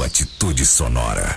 sua atitude sonora.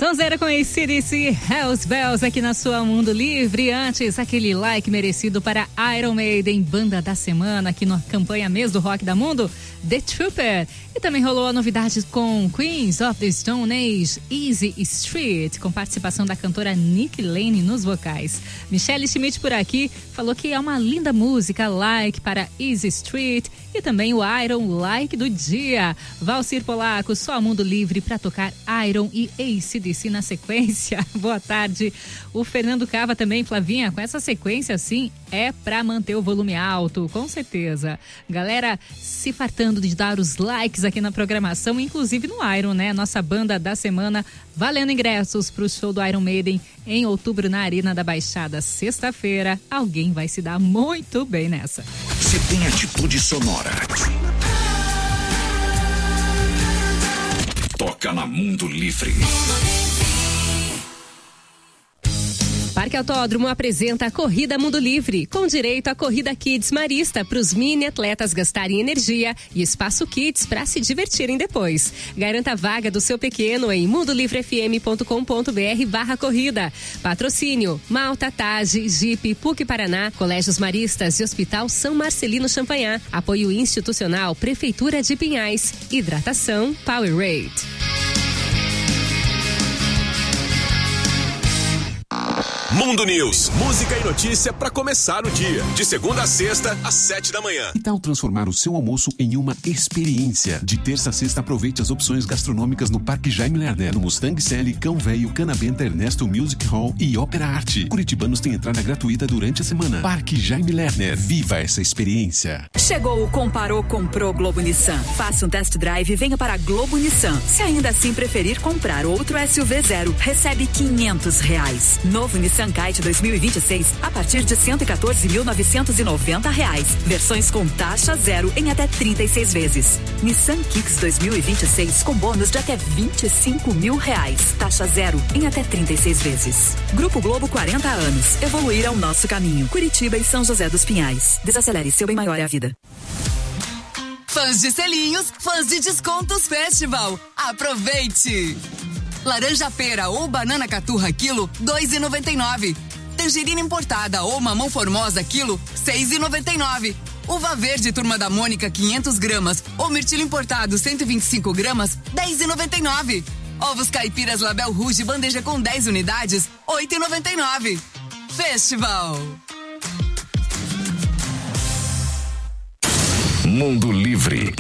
Sonzeira com AC/DC, Hells Bells aqui na sua Mundo Livre. Antes, aquele like merecido para Iron Maiden, banda da semana aqui na campanha Mês do Rock da Mundo, The Trooper. E também rolou a novidade com Queens of the Stone Age, Easy Street, com participação da cantora Nick Lane nos vocais. Michelle Schmidt por aqui falou que é uma linda música, like para Easy Street, e também o Iron Like do dia. Valcir Polaco, só Mundo Livre para tocar Iron e AC/DC na sequência. Boa tarde. O Fernando Cava também, Flavinha, com essa sequência assim é para manter o volume alto, com certeza. Galera se fartando de dar os likes aqui na programação, inclusive no Iron, né? Nossa banda da semana, valendo ingressos para o show do Iron Maiden em outubro na Arena da Baixada, sexta-feira. Alguém vai se dar muito bem nessa. Você tem atitude sonora. Toca na Mundo Livre. Parque Autódromo apresenta a Corrida Mundo Livre, com direito à Corrida Kids Marista para os mini atletas gastarem energia e espaço Kids para se divertirem depois. Garanta a vaga do seu pequeno em mundolivrefm.com.br/corrida. Patrocínio: Malta, Tage, Jeep, PUC Paraná, Colégios Maristas e Hospital São Marcelino Champagnat. Apoio institucional: Prefeitura de Pinhais. Hidratação Powerade. Mundo News, música e notícia para começar o dia. De segunda a sexta, às 7 da manhã. Que tal transformar o seu almoço em uma experiência? De terça a sexta, aproveite as opções gastronômicas no Parque Jaime Lerner, no Mustang Sally, Cão Velho, Canabenta, Ernesto Music Hall e Ópera Arte. Curitibanos têm entrada gratuita durante a semana. Parque Jaime Lerner, viva essa experiência. Chegou o Comparou, Comprou Globo Nissan. Faça um test drive e venha para a Globo Nissan. Se ainda assim preferir comprar outro SUV zero, recebe R$500. Novo Nissan Kite 2026 a partir de R$114.990. Versões com taxa zero em até 36 vezes. Nissan Kicks 2026 com bônus de até R$25.000. Taxa zero em até 36 vezes. Grupo Globo, 40 anos. Evoluir é o nosso caminho. Curitiba e São José dos Pinhais. Desacelere, seu bem maior é a vida. Fãs de selinhos, fãs de descontos Festival. Aproveite! Laranja pera ou banana caturra quilo, R$2,99. Tangerina importada ou mamão formosa quilo, R$6,99. Uva verde Turma da Mônica 500 gramas ou mirtilo importado 125 gramas, R$10,99. Ovos caipiras Label Rouge bandeja com 10 unidades, R$8,99. Festival. Mundo Livre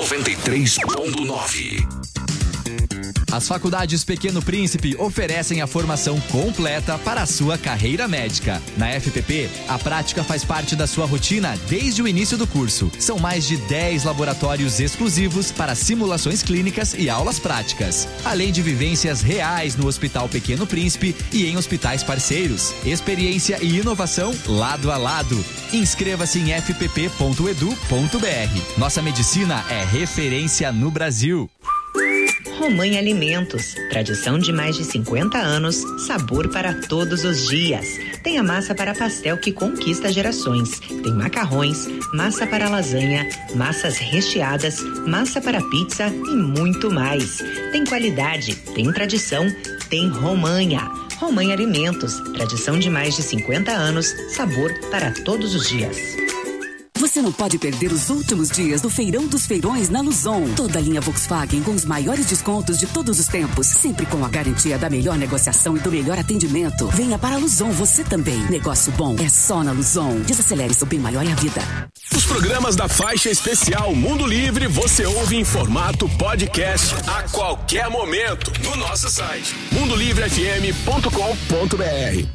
93.9. As faculdades Pequeno Príncipe oferecem a formação completa para a sua carreira médica. Na FPP, a prática faz parte da sua rotina desde o início do curso. São mais de 10 laboratórios exclusivos para simulações clínicas e aulas práticas. Além de vivências reais no Hospital Pequeno Príncipe e em hospitais parceiros. Experiência e inovação lado a lado. Inscreva-se em fpp.edu.br. Nossa medicina é referência no Brasil. Romanha Alimentos, tradição de mais de 50 anos, sabor para todos os dias. Tem a massa para pastel que conquista gerações. Tem macarrões, massa para lasanha, massas recheadas, massa para pizza e muito mais. Tem qualidade, tem tradição, tem Romanha. Romanha Alimentos, tradição de mais de 50 anos, sabor para todos os dias. Você não pode perder os últimos dias do Feirão dos Feirões na Luzon. Toda a linha Volkswagen com os maiores descontos de todos os tempos, sempre com a garantia da melhor negociação e do melhor atendimento. Venha para a Luzon você também. Negócio bom é só na Luzon. Desacelere, seu bem maior é a vida. Os programas da faixa especial Mundo Livre você ouve em formato podcast a qualquer momento no nosso site mundolivrefm.com.br.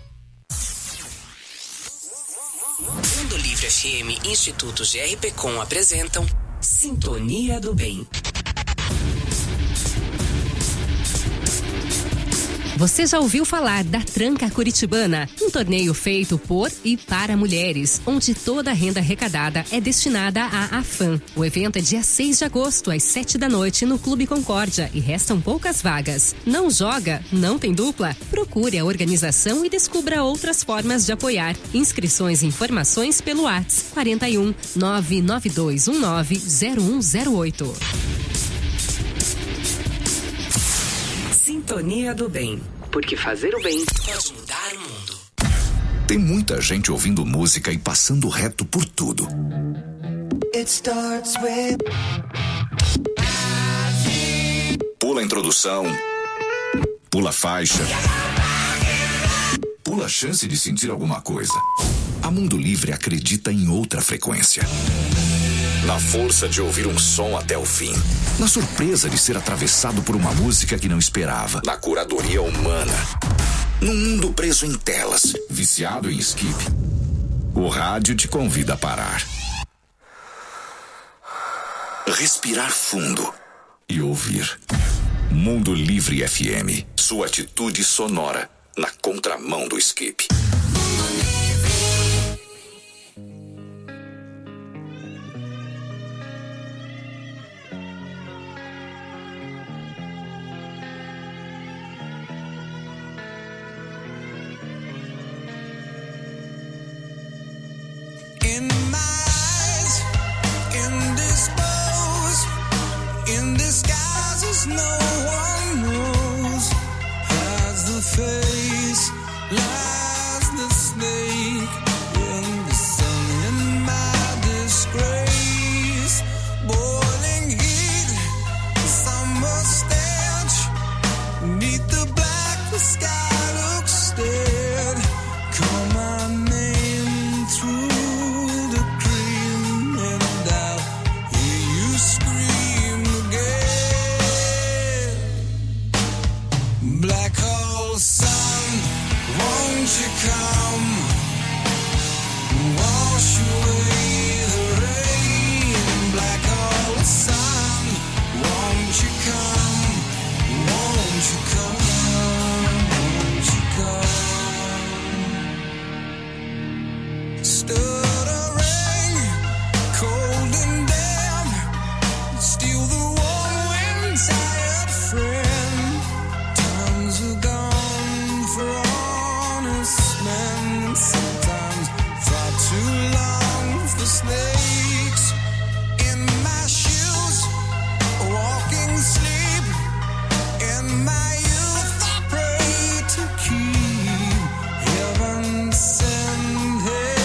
Mundo Livre FM e Instituto GRPcom apresentam Sintonia do Bem. Você já ouviu falar da Tranca Curitibana? Um torneio feito por e para mulheres, onde toda a renda arrecadada é destinada à AFAM. O evento é dia 6 de agosto, às 7 da noite, no Clube Concórdia, e restam poucas vagas. Não joga? Não tem dupla? Procure a organização e descubra outras formas de apoiar. Inscrições e informações pelo WhatsApp 41 99219 0108. Sintonia do Bem. Porque fazer o bem pode mudar o mundo. Tem muita gente ouvindo música e passando reto por tudo. Pula a introdução. Pula a faixa. Pula a chance de sentir alguma coisa. A Mundo Livre acredita em outra frequência. Na força de ouvir um som até o fim. Na surpresa de ser atravessado por uma música que não esperava. Na curadoria humana. Num mundo preso em telas, viciado em skip. O rádio te convida a parar. Respirar fundo e ouvir. Mundo Livre FM. Sua atitude sonora na contramão do skip.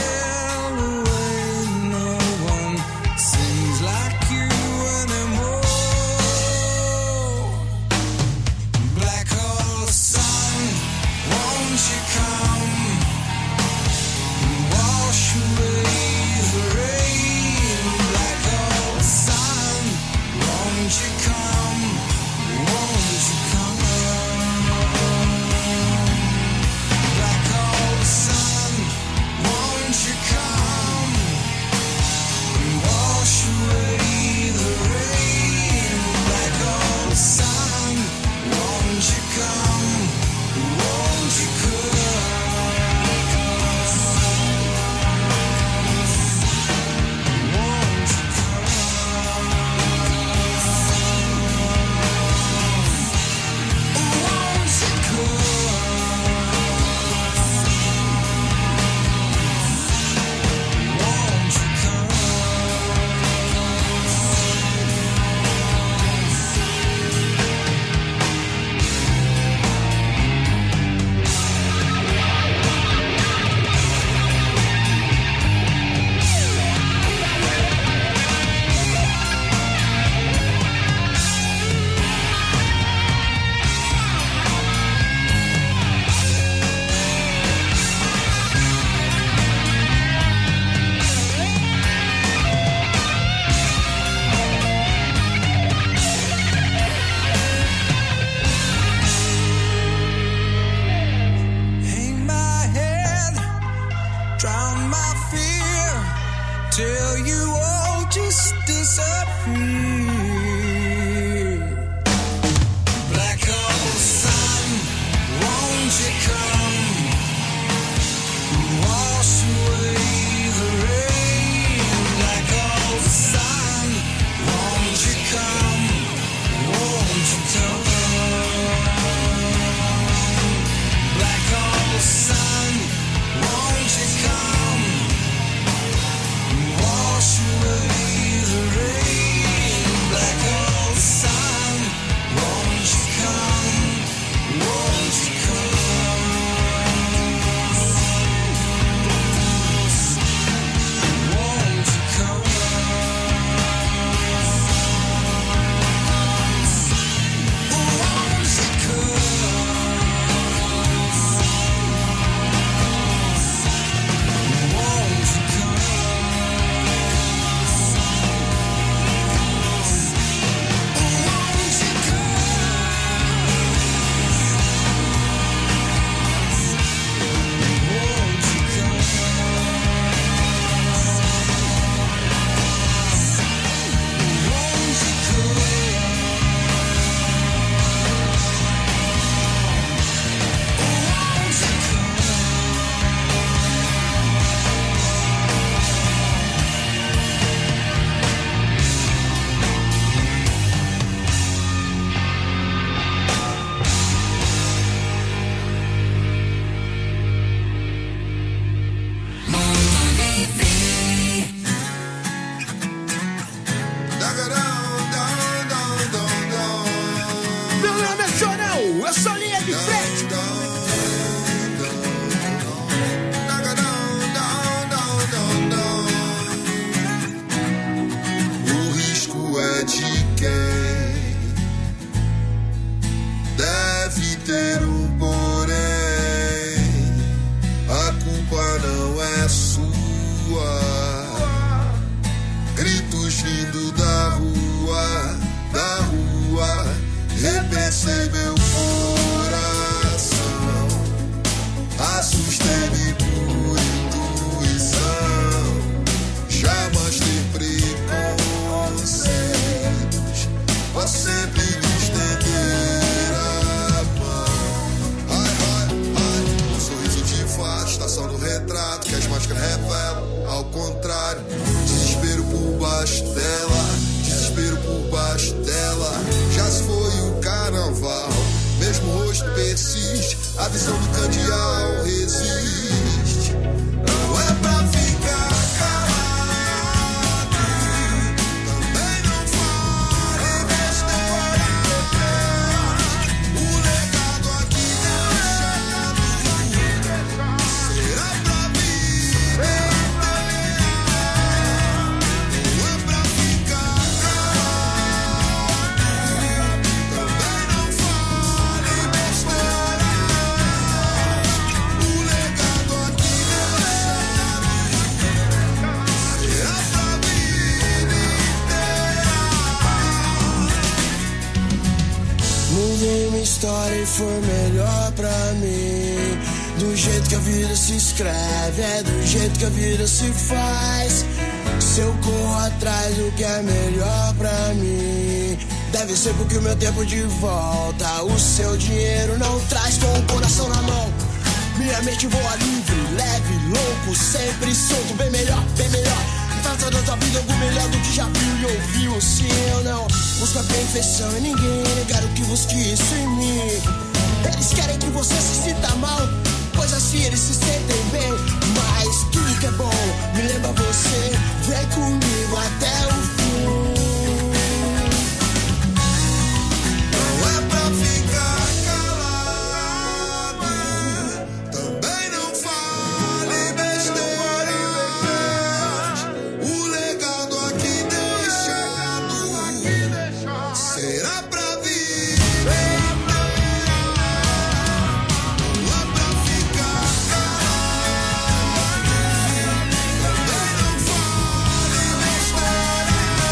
Like you anymore. falar, já se foi o carnaval. Mesmo o rosto persiste, a visão do candeal resiste. Não é pra ficar calado, também não fale besteira. O legado aqui deixado será pra viver. Não é pra ficar calado, também não fale besteira. O legado aqui deixado será pra vida inteira. Mudei minha história e foi melhor pra mim. Do jeito que a vida se escreve, é do jeito que a vida se faz. Se eu corro atrás do que é melhor pra mim, deve ser porque o meu tempo de volta o seu dinheiro não traz. Com o coração na mão, minha mente voa livre, leve, louco, sempre solto. Bem melhor, bem melhor. Faça da tua vida algo melhor do que já viu e ouviu. Se eu não busco a perfeição em ninguém, negar o que busque isso em mim. Eles querem que você se sinta mal, pois assim eles se sentem bem. Mas tudo que é bom me lembra você. Vem comigo até o fim. Não é pra ficar calado, também não fale besteiras. O legado aqui deixado será pra viver. Não é pra ficar calado, também não fale besteiras.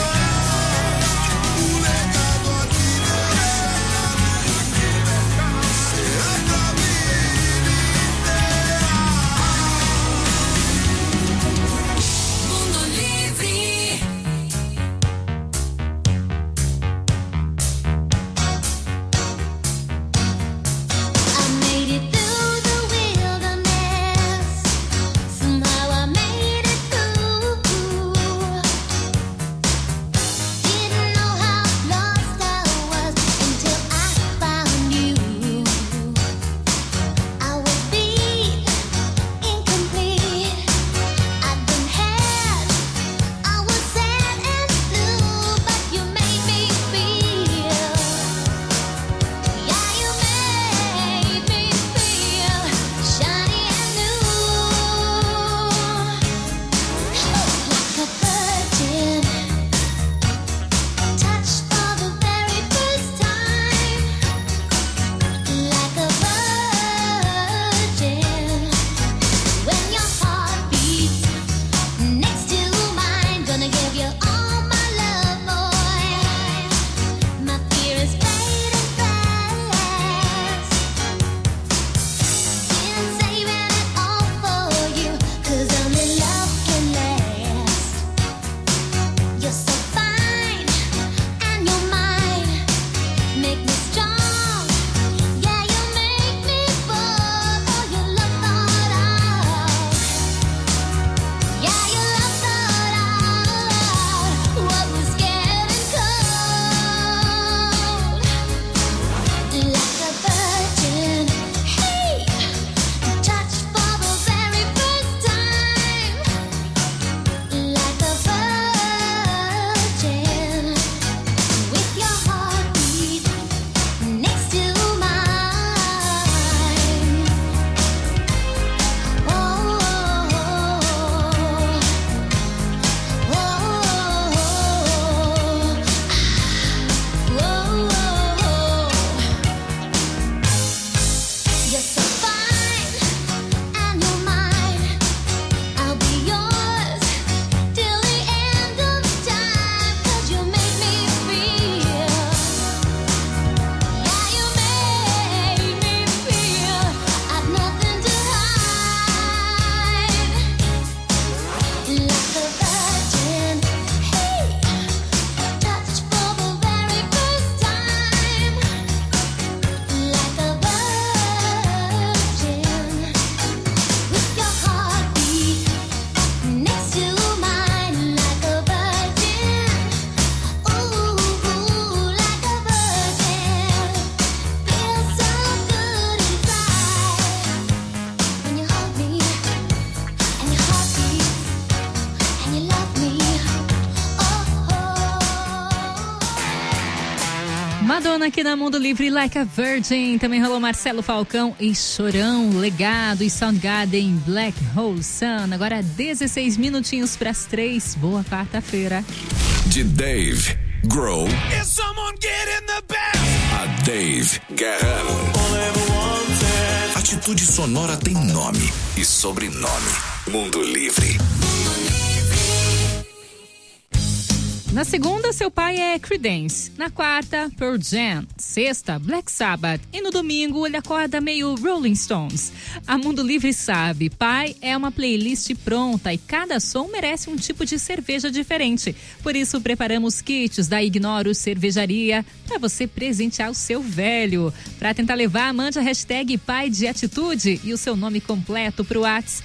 Madonna aqui na Mundo Livre, Like a Virgin. Também rolou Marcelo Falcão e Chorão, Legado e Soundgarden, Black Hole Sun. Agora 16 minutinhos para as 3. Boa quarta-feira. De Dave Grohl a Dave Guerrero. Atitude Sonora tem nome e sobrenome. Mundo Livre. Na segunda, seu pai é Creedence. Na quarta, Pearl Jam. Sexta, Black Sabbath. E no domingo, ele acorda meio Rolling Stones. A Mundo Livre sabe, pai é uma playlist pronta e cada som merece um tipo de cerveja diferente. Por isso, preparamos kits da Ignoro Cervejaria para você presentear o seu velho. Para tentar levar, mande a hashtag Pai de Atitude e o seu nome completo para o WhatsApp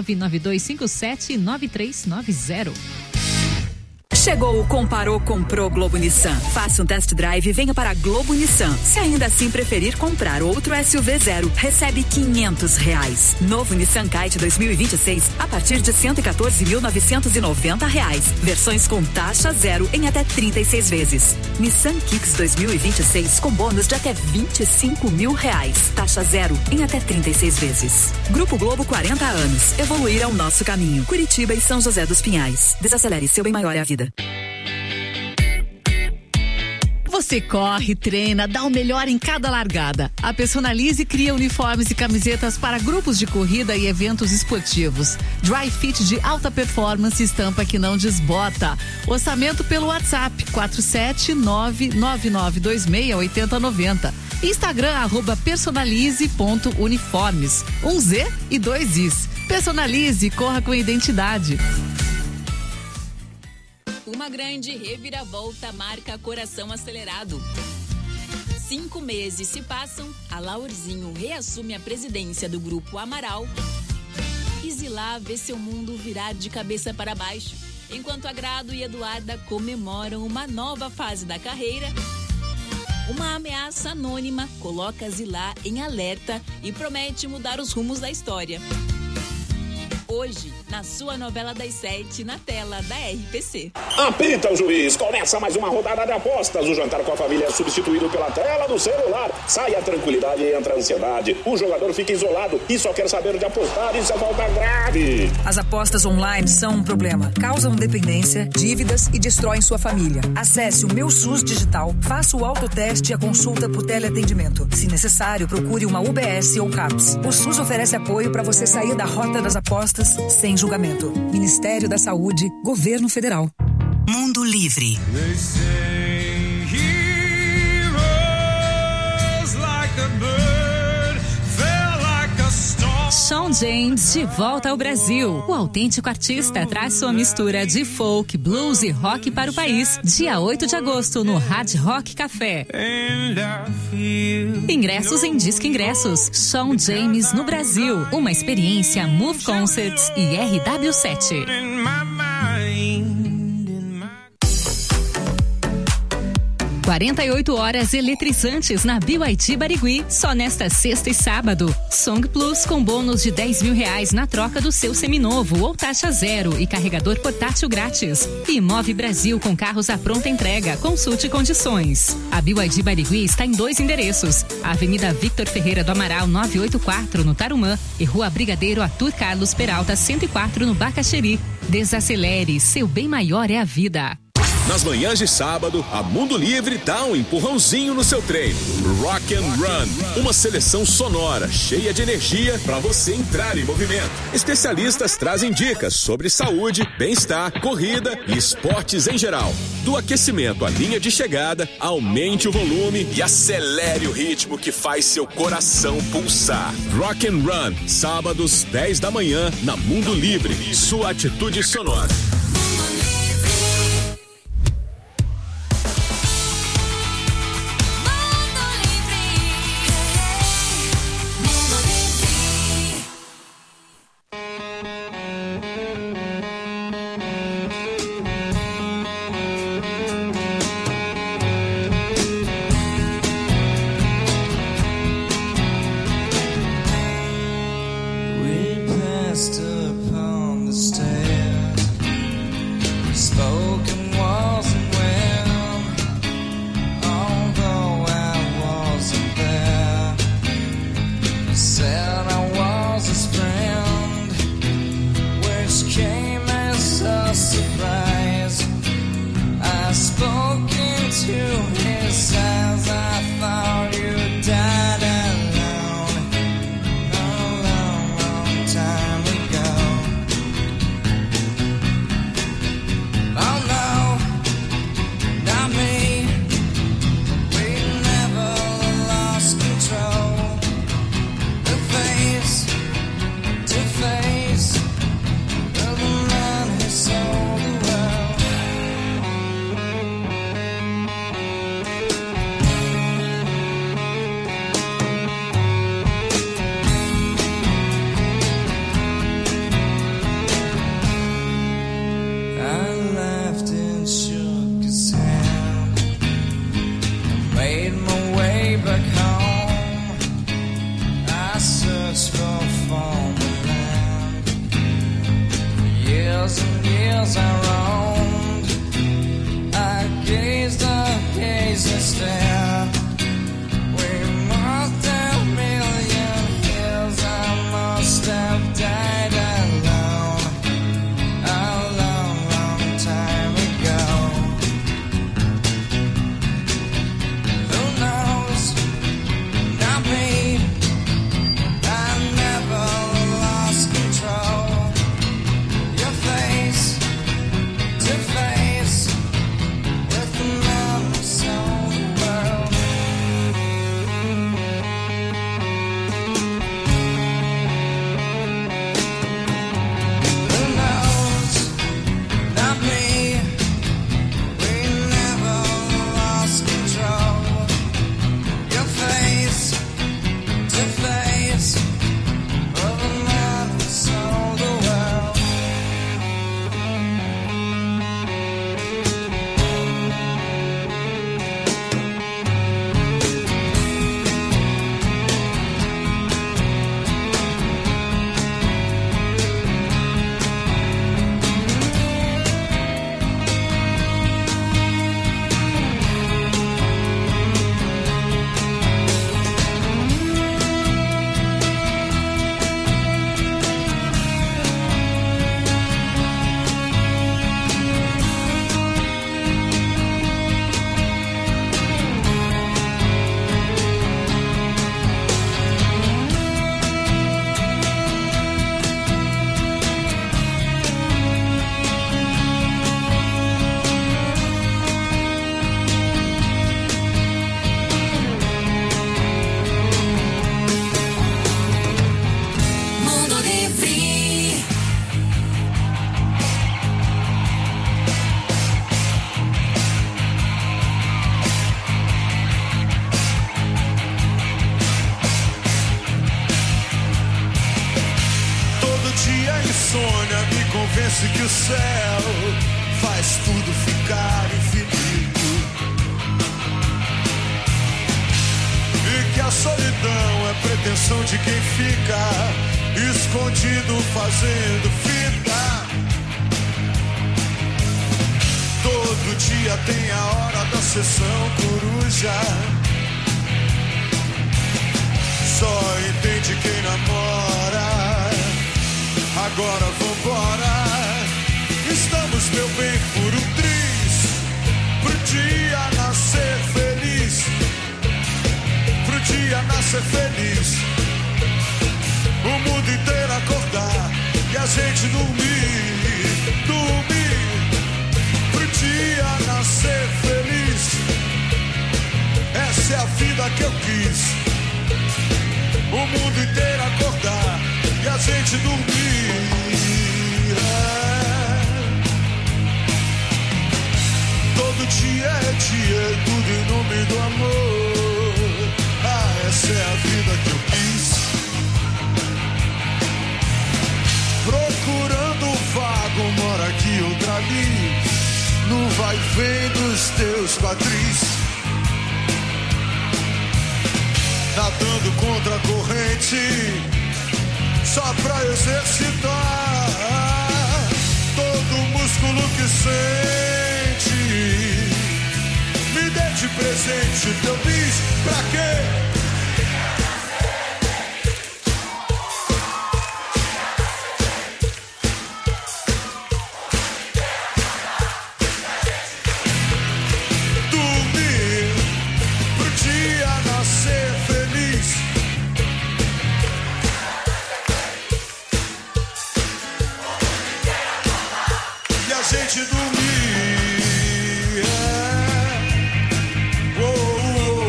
992579390. Chegou o Comparou, Comprou Globo Nissan. Faça um test drive e venha para a Globo Nissan. Se ainda assim preferir comprar outro SUV zero, recebe R$500. Novo Nissan Kite 2026 a partir de R$114.990. Versões com taxa zero em até 36 vezes. Nissan Kicks 2026 com bônus de até R$25.000. Taxa zero em até 36 vezes. Grupo Globo, 40 anos. Evoluir é o nosso caminho. Curitiba e São José dos Pinhais. Desacelere, seu bem maior é a vida. Você corre, treina, dá o melhor em cada largada. A Personalize cria uniformes e camisetas para grupos de corrida e eventos esportivos. Dry fit de alta performance, estampa que não desbota. Orçamento pelo WhatsApp 47999268090. Instagram @personalize.uniformes. 1 Z e 2 Is. Personalize, corra com identidade. Uma grande reviravolta marca Coração Acelerado. 5 meses se passam, a Laurzinho reassume a presidência do Grupo Amaral. E Zilá vê seu mundo virar de cabeça para baixo, enquanto Agrado e Eduarda comemoram uma nova fase da carreira. Uma ameaça anônima coloca Zilá em alerta e promete mudar os rumos da história. Hoje, na sua novela das 7, na tela da RPC. Apita o juiz, começa mais uma rodada de apostas. O jantar com a família é substituído pela tela do celular. Sai a tranquilidade e entra a ansiedade. O jogador fica isolado e só quer saber de apostar. Isso é falta grave. As apostas online são um problema. Causam dependência, dívidas e destroem sua família. Acesse o Meu SUS Digital, faça o autoteste e a consulta por teleatendimento. Se necessário, procure uma UBS ou CAPS. O SUS oferece apoio para você sair da rota das apostas sem julgamento. Ministério da Saúde, Governo Federal. Mundo Livre. Shawn James de volta ao Brasil. O autêntico artista traz sua mistura de folk, blues e rock para o país. Dia 8 de agosto no Hard Rock Café. Ingressos em Disque Ingressos. Shawn James no Brasil. Uma experiência Move Concerts e RW7. 48 horas eletrizantes na BYD Barigui, só nesta sexta e sábado. Song Plus com bônus de R$10.000 na troca do seu seminovo ou taxa zero e carregador portátil grátis. E Move Brasil com carros à pronta entrega. Consulte condições. A BYD Barigui está em 2 endereços: Avenida Victor Ferreira do Amaral 984 no Tarumã e Rua Brigadeiro Arthur Carlos Peralta 104 no Bacaxeri. Desacelere, seu bem maior é a vida. Nas manhãs de sábado, a Mundo Livre dá um empurrãozinho no seu treino. Rock and Run, uma seleção sonora, cheia de energia para você entrar em movimento. Especialistas trazem dicas sobre saúde, bem-estar, corrida e esportes em geral. Do aquecimento à linha de chegada, aumente o volume e acelere o ritmo que faz seu coração pulsar. Rock and Run, sábados 10 da manhã, na Mundo Livre, sua atitude sonora. made my way back home. I searched for former land. For years and years I roamed. I gazed and stared. We must have million years. I must have died alone. A long, long time ago. Who knows? Not me. I never lost control. Your face to face with the man who sold the world. Who knows? Not me. We never lost control. Your face to face with the man who sold the world. Mundo Livre. Todo dia a insônia me convence que o céu faz tudo ficar infinito e que a solidão é pretensão de quem fica escondido fazendo fita. Todo dia tem a hora da sessão coruja. Só entende quem namora. Agora vambora. Estamos, meu bem, por um triz, pro dia nascer feliz, pro dia nascer feliz. O mundo inteiro acordar e a gente dormir, dormir, pro dia nascer feliz. Essa é a vida que eu quis. O mundo inteiro acordar e a gente dormir. Todo dia é dia, tudo em nome do amor. Ah, essa é a vida que eu quis. Procurando o vago, mora aqui, outra ali. No vai e vem dos teus quadris. Nadando contra a corrente, só pra exercitar todo o músculo que sente. Me dê de presente teu bis, pra quê? Dormir pro dia nascer feliz. E a gente dormir. Oh, oh,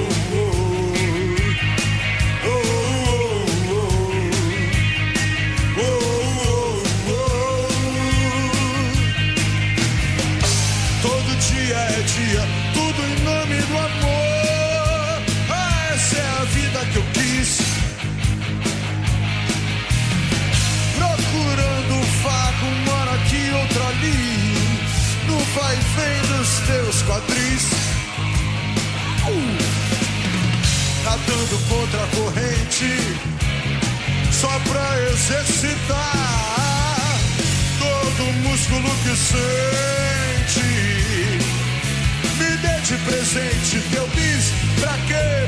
nadando contra a corrente, só pra exercitar todo músculo que sente. Me dê de presente teu bis, pra quê?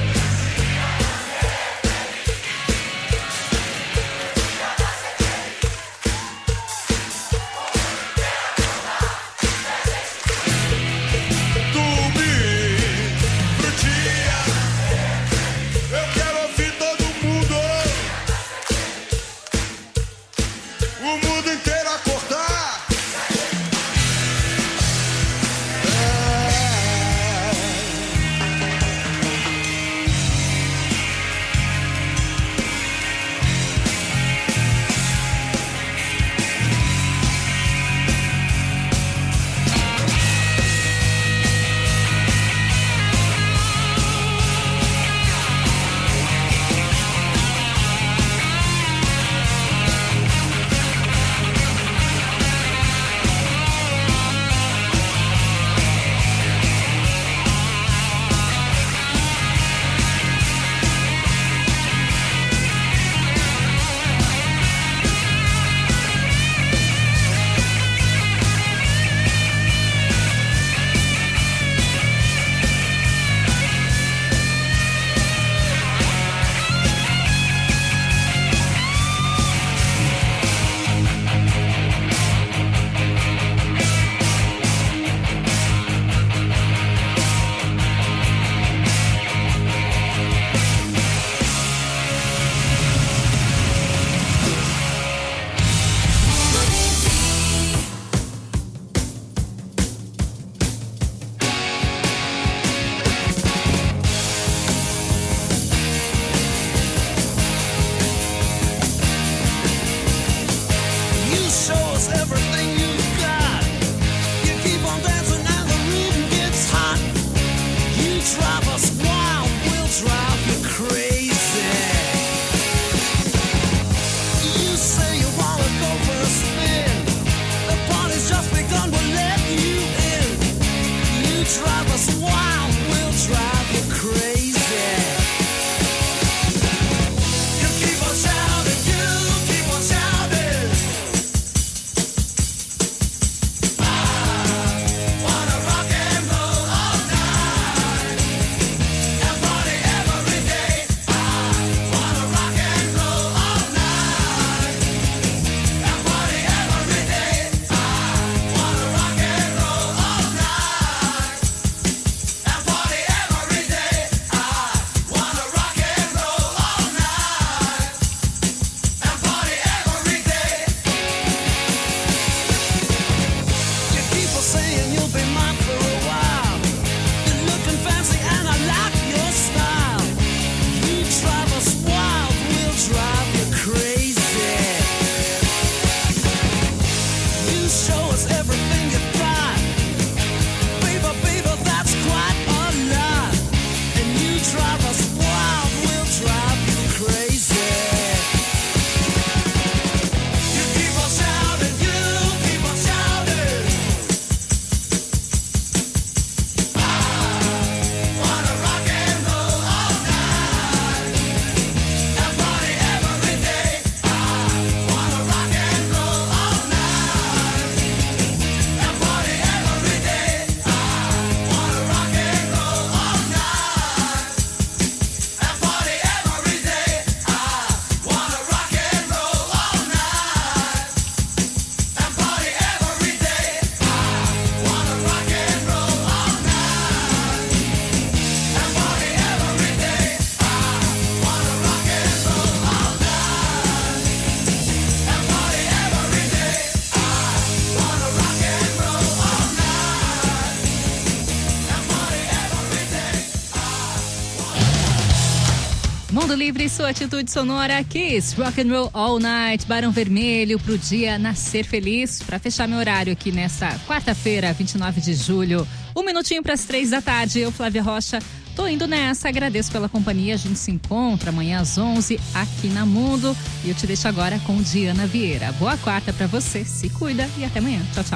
Mundo Livre, sua atitude sonora, Kiss, Rock and Roll All Night, Barão Vermelho, pro dia nascer feliz. Pra fechar meu horário aqui nesta quarta-feira, 29 de julho, 1 minutinho pras 3 da tarde, eu, Flávia Rocha, tô indo nessa, agradeço pela companhia, a gente se encontra amanhã às 11 aqui na Mundo e eu te deixo agora com Diana Vieira. Boa quarta pra você, se cuida e até amanhã, tchau, tchau.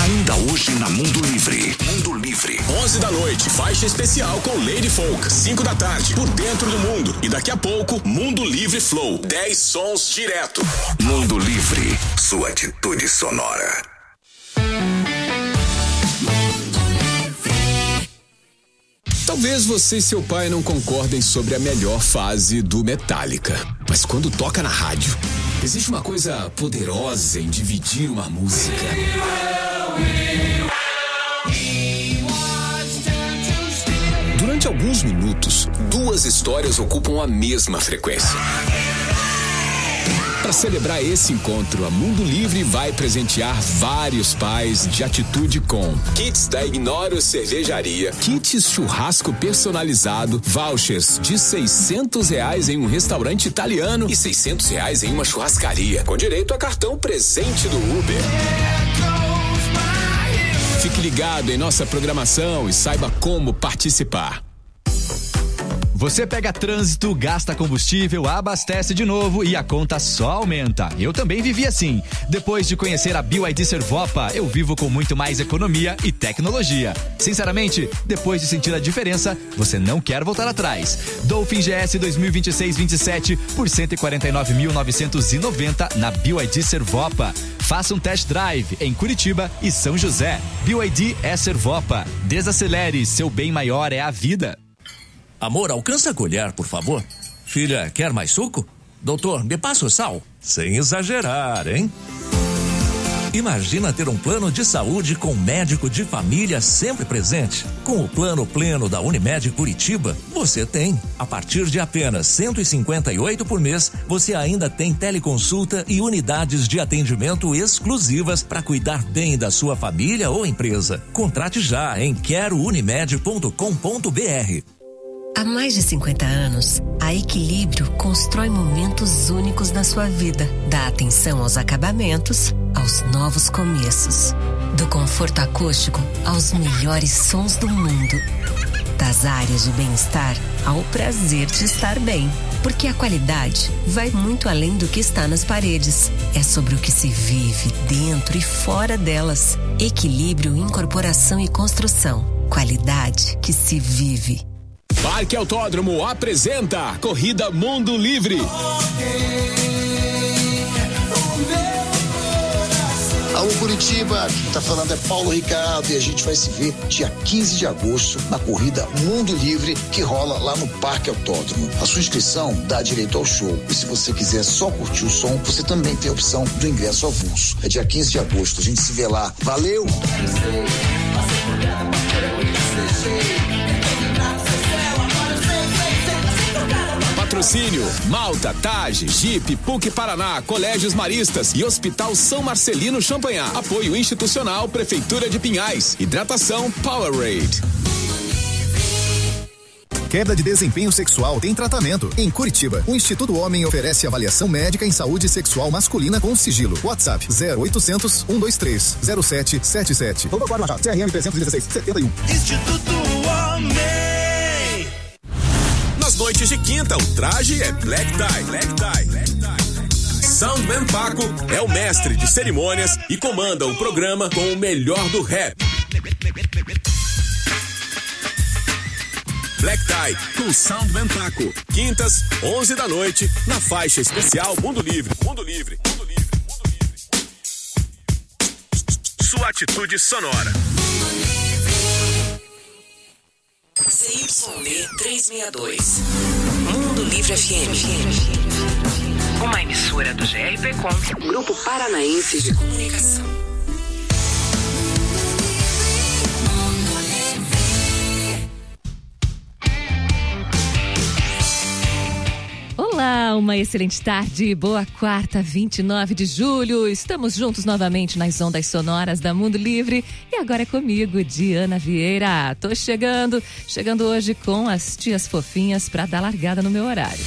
Ainda hoje na Mundo Livre. Mundo Livre. 11 da noite, faixa especial com Lady Folk. 5 da tarde, Por Dentro do Mundo. E daqui a pouco, Mundo Livre Flow. 10 sons direto. Mundo Livre, sua atitude sonora. Talvez você e seu pai não concordem sobre a melhor fase do Metallica. Mas quando toca na rádio, existe uma coisa poderosa em dividir uma música. Durante alguns minutos, duas histórias ocupam a mesma frequência. Para celebrar esse encontro, a Mundo Livre vai presentear vários pais de atitude com kits da Ignoro Cervejaria, kits churrasco personalizado, vouchers de R$600 em um restaurante italiano e R$600 em uma churrascaria, com direito a cartão presente do Uber. Fique ligado em nossa programação e saiba como participar. Você pega trânsito, gasta combustível, abastece de novo e a conta só aumenta. Eu também vivi assim. Depois de conhecer a BYD Servopa, eu vivo com muito mais economia e tecnologia. Sinceramente, depois de sentir a diferença, você não quer voltar atrás. Dolphin GS 2026-27 por R$149.990 na BYD Servopa. Faça um test drive em Curitiba e São José. BYD é Servopa. Desacelere, seu bem maior é a vida. Amor, alcança a colher, por favor. Filha, quer mais suco? Doutor, me passa o sal. Sem exagerar, hein? Imagina ter um plano de saúde com médico de família sempre presente. Com o plano pleno da Unimed Curitiba, você tem. A partir de apenas R$158 por mês, você ainda tem teleconsulta e unidades de atendimento exclusivas para cuidar bem da sua família ou empresa. Contrate já em querounimed.com.br. Há mais de 50 anos, a Equilíbrio constrói momentos únicos na sua vida. Dá atenção aos acabamentos, aos novos começos. Do conforto acústico aos melhores sons do mundo. Das áreas de bem-estar ao prazer de estar bem. Porque a qualidade vai muito além do que está nas paredes. É sobre o que se vive dentro e fora delas. Equilíbrio, incorporação e construção. Qualidade que se vive. Parque Autódromo apresenta Corrida Mundo Livre. Alô Curitiba, quem tá falando é Paulo Ricardo e a gente vai se ver dia 15 de agosto na Corrida Mundo Livre que rola lá no Parque Autódromo. A sua inscrição dá direito ao show e se você quiser só curtir o som, você também tem a opção do ingresso avulso. É dia 15 de agosto, a gente se vê lá. Valeu! Patrocínio: Malta, Tage, Jeep, PUC Paraná, Colégios Maristas e Hospital São Marcelino Champanhar. Apoio institucional, Prefeitura de Pinhais. Hidratação Powerade. Queda de desempenho sexual tem tratamento. Em Curitiba, o Instituto Homem oferece avaliação médica em saúde sexual masculina com sigilo. WhatsApp 0800 123 0777. Vamos agora, Machado. CRM 316 71. Instituto Homem. Nas noites de quinta, o traje é Black Tie. Soundman Paco é o mestre de cerimônias e comanda o programa com o melhor do rap. Black Tie com Soundman Paco. Quintas, 11 da noite, na faixa especial Mundo Livre. Sua atitude sonora. CYB 362. Mundo Livre FM. Uma emissora do GRP Com, Grupo Paranaense de Comunicação. Olá, uma excelente tarde, boa quarta, 29 de julho. Estamos juntos novamente nas ondas sonoras da Mundo Livre. E agora é comigo, Diana Vieira. Tô chegando hoje com as tias fofinhas pra dar largada no meu horário.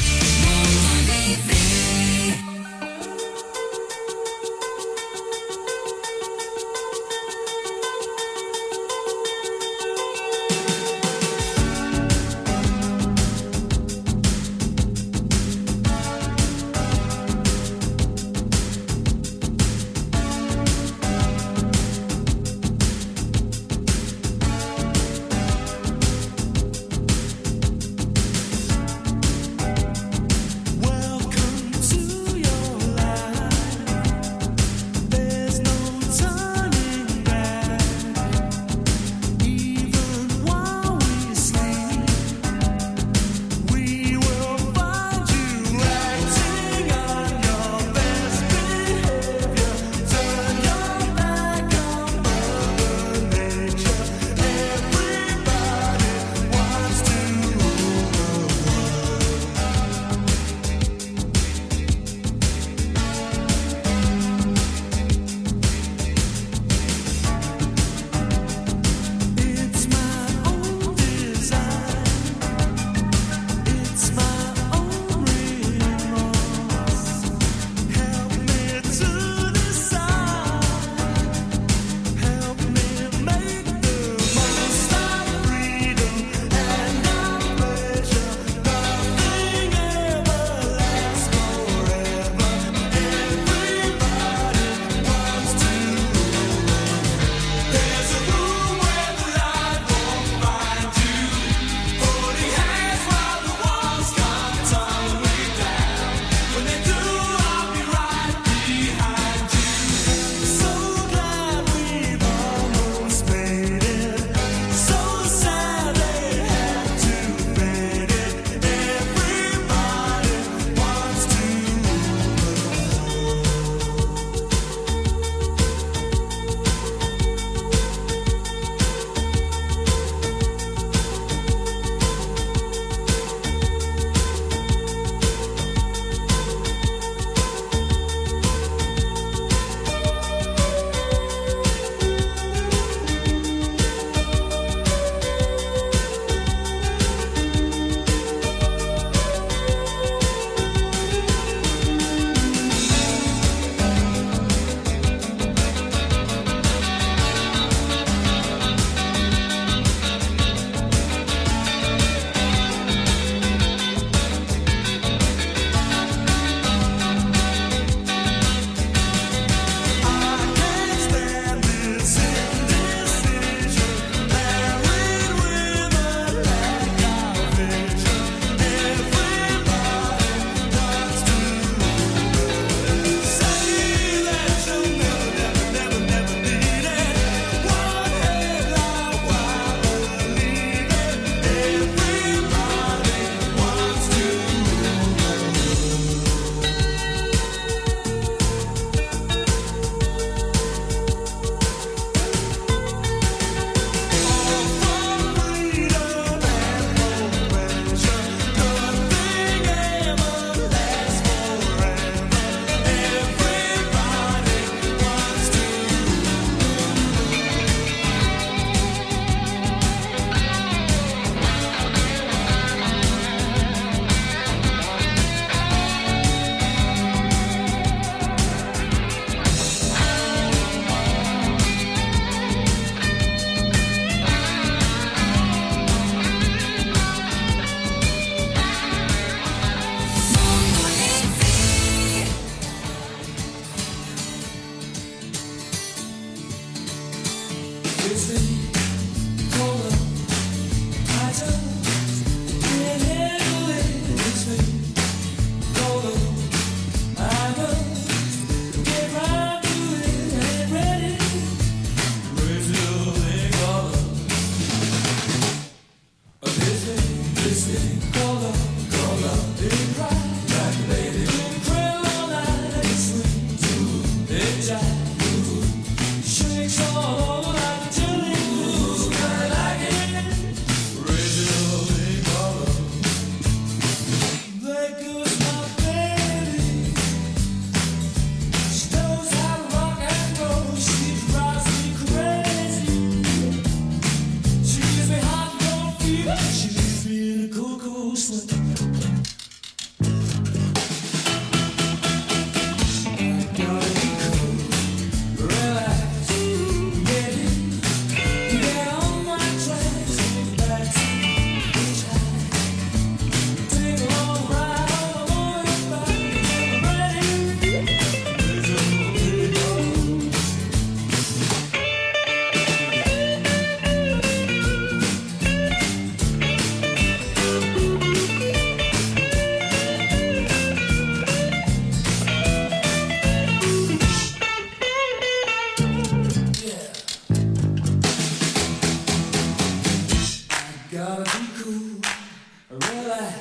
Gotta be cool, relax.